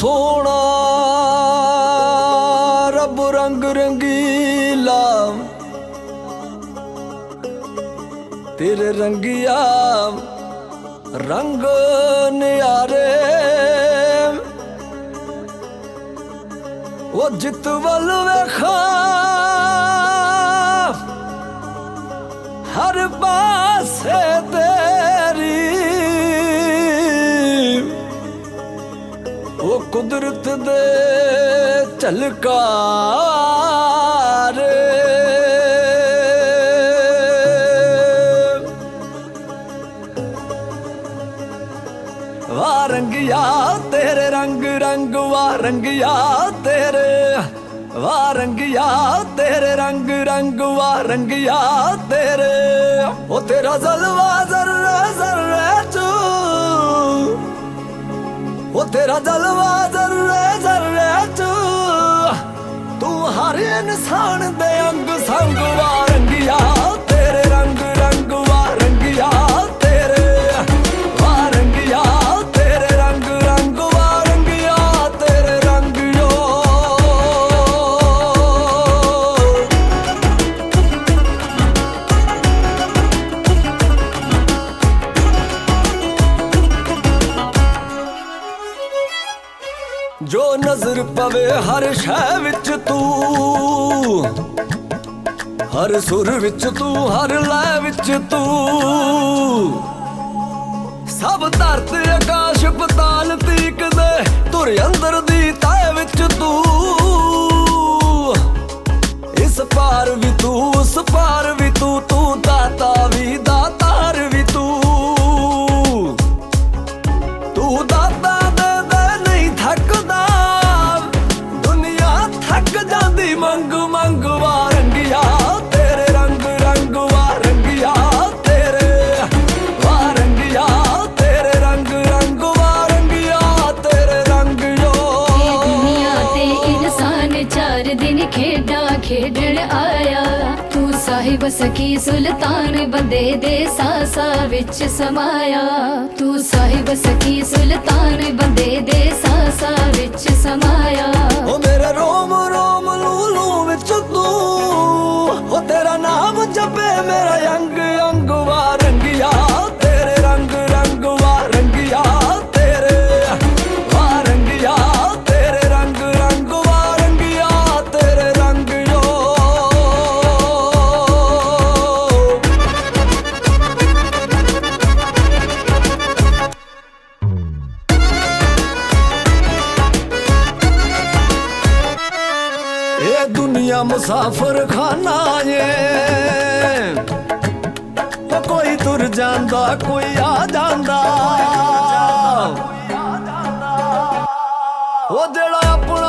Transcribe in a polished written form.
सोना रब रंग रंगीला तेरे रंगिया रंग न्यारे वो जित वल वेखा हर पासे तेरी वो कुदरत दे झलकारे वाह रंगिया तेरे रंग रंग वाह रंगिया तेरे वाह रंगिया तेरे रंग रंग वाह रंगिया तेरे ओ तेरा जलवा जर्रे जर्रे चू ओ तेरा जलवा जर्रे जर्रे चू तू हर इंसान दे अंग संग वाह रंगिया तेरे रंग रंग वाह रंगिया तेरे वाह रंगिया तेरे रंग रंग वाह रंगिया तेरे रंग यो जो नजर पवे हर शै विच तू हर सुर विच तू हर लय विच तू सब धरती आकाश पताल तीक दे तुर अंदर दी तय विच तू इस पार भी तू उस पार भी तू तू दाता भी दातार भी तू दाता दे दे नहीं थकदा दुनिया थक जांदी मंग मंग वाह रंगिया तेरे रंग रंग वाह रंगिया तेरे वाह रंगिया तेरे रंग रंग वाह रंगिया तेरे रंग यो दुनिया ते इंसान 4 दिन खेडा खेडण आया तू साहिब सखी सुल्तान बंदे दे सासा विच समाया तू साहिब सखी सुल्तान बंदे दे सासा विच समाया ओ मेरे रोम रोम लूलू विच तू ओ तेरा नाम जपे मेरा अंग अंग वाह रंगिया तेरे रंग रंग वाह रंगिया तेरे वाह रंगिया तेरे रंग रंग वाह रंगिया तेरे रंग यो ये दुनिया मुसाफिर खाना ये तो कोई तुर जांदा कोई आ जांदा वो जेड़ा